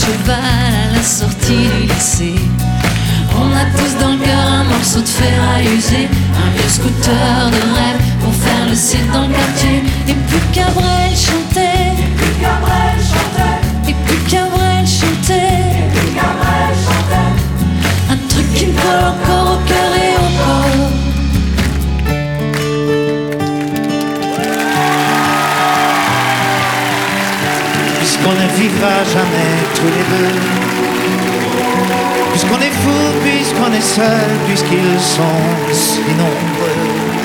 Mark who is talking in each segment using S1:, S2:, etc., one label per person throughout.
S1: cheval à la sortie du lycée. On a tous dans le cœur un morceau de ferraille usé, un vieux scooter de rêve pour faire le cirque dans le quartier. Et puis Cabrel chantait, et puis Cabrel chantait, et puis Cabrel chantait, et puis Cabrel chantait. Un truc qui me colle encore au cœur et au corps.
S2: Puisqu'on ne vivra jamais tous les deux, puisqu'on est fou, puisqu'on est seul, puisqu'ils sont si nombreux.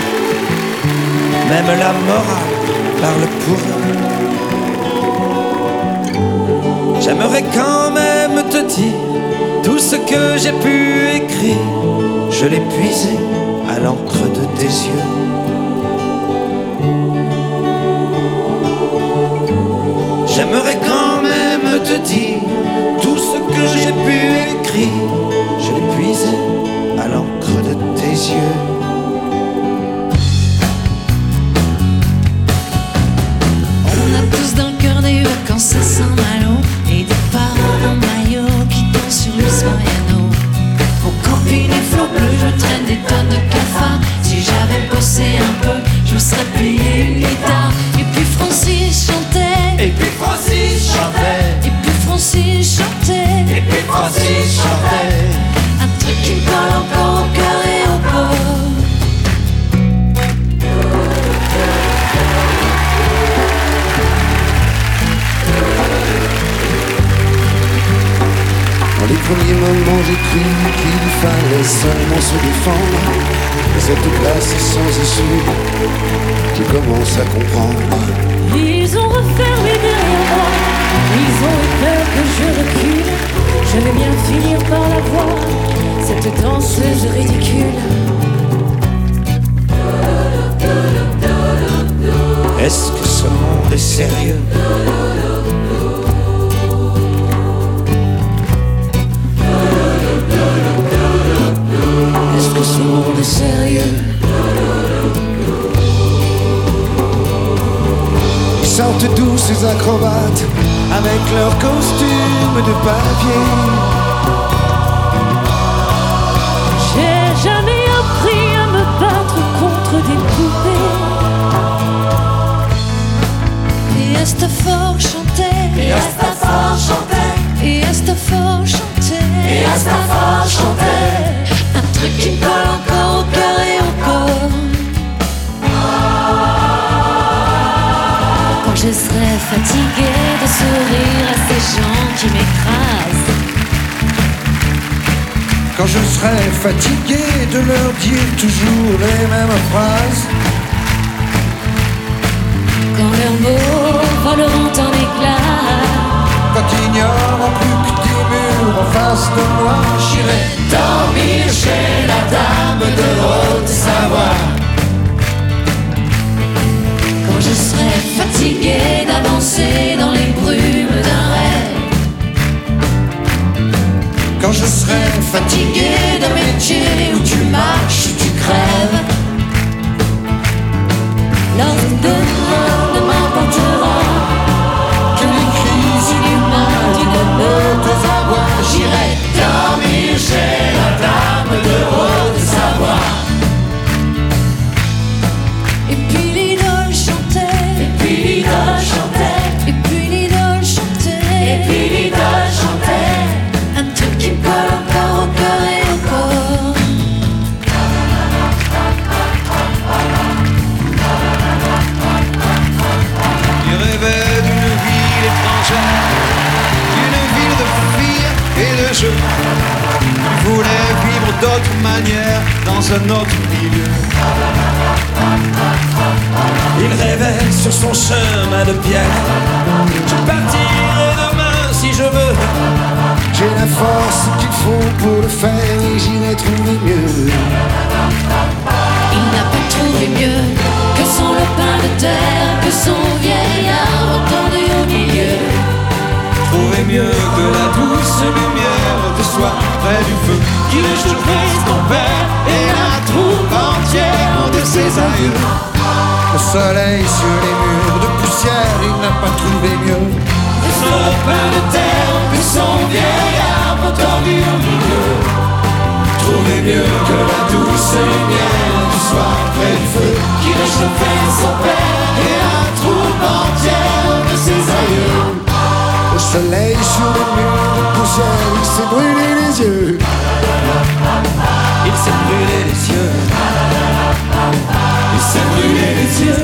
S3: Même la morale parle pour eux. J'aimerais quand même te dire tout ce que j'ai pu écrire. Je l'ai puisé à l'encre de tes yeux. J'aimerais quand même te dire tout ce que j'ai pu écrire. Je l'ai puisé à l'encre de tes yeux.
S1: On a tous dans le cœur des vacances à Saint-Malo et des parents en maillot qui dansent sur le Mariano. Au camping des flots bleus, je traîne des tonnes de cafards. Si j'avais bossé un peu, je me serais plié une guitare. Et puis Francis chantait,
S3: Et puis Francis chantait,
S1: et puis Francis chantait,
S3: et puis Francis chantait.
S1: un truc qui me colle encore au cœur et au corps.
S4: Dans les premiers moments j'ai cru qu'il fallait seulement se défendre. Et cette place sans issue, je commence à comprendre.
S1: Ils ont refermé derrière moi, ils ont eu peur que je recule. Je vais bien finir par la voir, cette danseuse ridicule.
S3: Est-ce que ce monde est sérieux?
S1: Est-ce que ce monde est sérieux?
S4: Ils sortent d'où ces acrobates avec leurs costumes de papier?
S1: J'ai jamais appris à me battre contre des poupées. Et Astafort chantait,
S3: Et Astafort chantait,
S1: et Astafort chantait,
S3: et Astafort chantait.
S1: un truc qui me colle encore au cœur et au corps. Quand je serai fatiguée de sourire à ces gens qui m'écrasent,
S4: Quand je serai fatigué de leur dire toujours les mêmes phrases.
S1: quand leurs mots voleront en éclats,
S4: Quand il n'y aura plus que des murs en face de moi,
S3: J'irai dormir chez la dame de Haute-Savoie.
S1: quand je serai fatiguée d'avancer dans les brumes d'un rêve,
S4: quand je serai
S1: fatigué d'un métier où tu marches, tu crèves. Lorsque demain ne m'apportera
S4: que les crises
S1: inhumaines d'une Haute-Savoie,
S3: J'irai dormir chez la dame de Haute-Savoie.
S1: et puis l'idole chantait,
S3: Et puis l'idole chantait,
S1: et puis l'idole chantait,
S3: et puis l'idole chantait.
S1: un truc qui me colle encore au cœur et au corps.
S2: Il rêvait d'une ville étrangère, d'une ville de filles et de jeux. Il voulait vivre d'autre manière dans un autre milieu.
S3: Il rêvait sur son chemin de pierre. Je partirai demain si je veux.
S4: j'ai la force qu'il faut pour le faire et j'irai trouver mieux.
S1: Il n'a pas trouvé mieux que son lopin de terre, que son vieil arbre tendu au milieu.
S2: Trouver mieux que la douce lumière de soi près du feu qui réchauffait ton père et la troupe entière de ses aïeux.
S4: Le soleil sur les murs de poussière, il n'a pas trouvé mieux.
S3: Le lopin de terre, puis son vieil arbre tordu au milieu. Trouvez mieux que la douce lumière du soir près du feu qui réchauffait son père et la troupe entière de ses aïeux.
S4: Au soleil sur les murs de poussière, il s'est brûlé les yeux.
S3: Il s'est brûlé les yeux. Il s'est brûlé les yeux.